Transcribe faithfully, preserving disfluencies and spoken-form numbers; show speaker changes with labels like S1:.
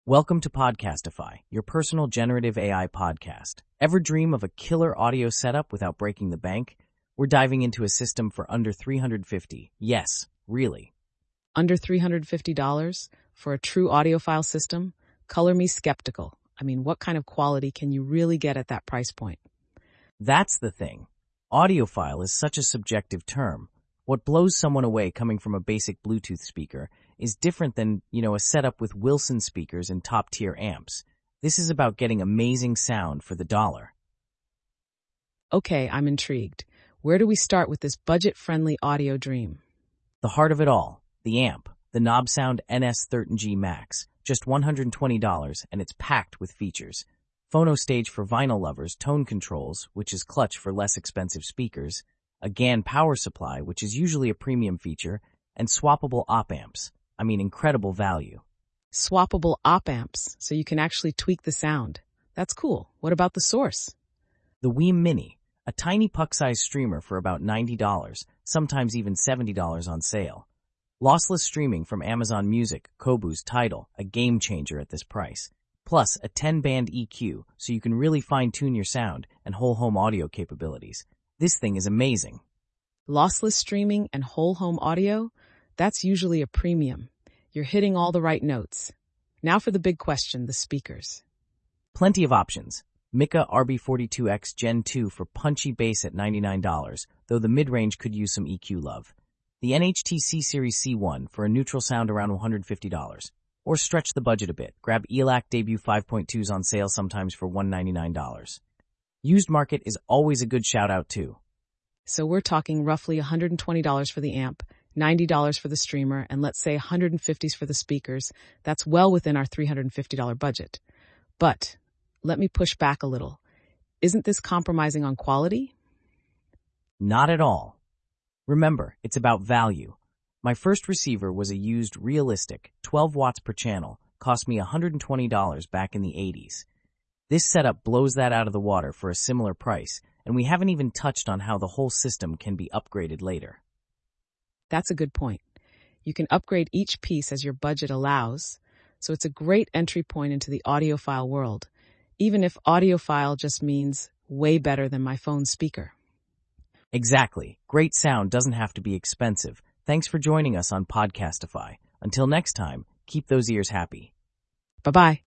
S1: Welcome to Podcastify, your personal generative A I podcast. Ever dream of a killer audio setup without breaking the bank? We're diving into a system for under three hundred fifty dollars. Yes, really.
S2: Under three hundred fifty dollars for a true audiophile system? Color me skeptical. I mean, what kind of quality can you really get at that price point?
S1: That's the thing. Audiophile is such a subjective term. What blows someone away coming from a basic Bluetooth speaker is different than, you know, a setup with Wilson speakers and top-tier amps. This is about getting amazing sound for the dollar.
S2: Okay, I'm intrigued. Where do we start with this budget-friendly audio dream?
S1: The heart of it all, the amp, the Knobsound N S thirteen G Max, just one hundred twenty dollars, and it's packed with features. Phono stage for vinyl lovers, tone controls, which is clutch for less expensive speakers, a G A N power supply, which is usually a premium feature, and swappable op amps. I mean, incredible value.
S2: Swappable op amps, so you can actually tweak the sound. That's cool. What about the source?
S1: The Weem Mini, a tiny puck-sized streamer for about ninety dollars, sometimes even seventy dollars on sale. Lossless streaming from Amazon Music, Kobu's Tidal, a game changer at this price. Plus, a ten-band E Q, so you can really fine-tune your sound and whole home audio capabilities. This thing is amazing.
S2: Lossless streaming and whole home audio? That's usually a premium. You're hitting all the right notes. Now for the big question, the speakers.
S1: Plenty of options. Mika R B forty-two X Gen two for punchy bass at ninety-nine dollars, though the mid-range could use some E Q love. The N H T C Series C one for a neutral sound around one hundred fifty dollars. Or stretch the budget a bit. Grab E L A C Debut five point twos on sale sometimes for one hundred ninety-nine dollars. Used market is always a good shout-out too.
S2: So we're talking roughly one hundred twenty dollars for the amp, ninety dollars for the streamer, and let's say one hundred fifty dollars for the speakers. That's well within our three hundred fifty dollars budget. But let me push back a little. Isn't this compromising on quality?
S1: Not at all. Remember, it's about value. My first receiver was a used Realistic, twelve watts per channel, cost me one hundred twenty dollars back in the eighties. This setup blows that out of the water for a similar price, and we haven't even touched on how the whole system can be upgraded later.
S2: That's a good point. You can upgrade each piece as your budget allows, so it's a great entry point into the audiophile world, even if audiophile just means way better than my phone speaker.
S1: Exactly. Great sound doesn't have to be expensive. Thanks for joining us on Podcastify. Until next time, keep those ears happy.
S2: Bye-bye.